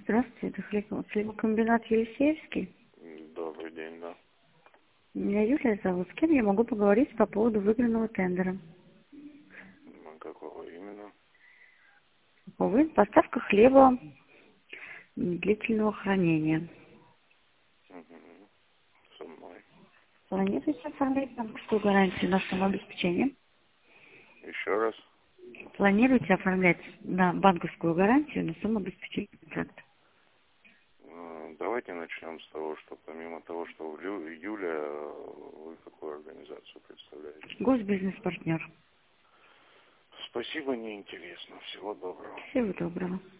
Здравствуйте, это хлебокомбинат Елисеевский. Добрый день, да. Меня Юлия зовут. С кем я могу поговорить по поводу выигранного тендера? Какого именно? Поставка хлеба длительного хранения. Угу. Со мной. Планируете оформлять банковскую гарантию на самообеспечение? Еще раз. Планируете оформлять на банковскую гарантию на самообеспечение контракта? Давайте начнем с того, что помимо того, что в июле, вы какую организацию представляете? Госбизнес-партнер. Спасибо, неинтересно. Всего доброго. Всего доброго.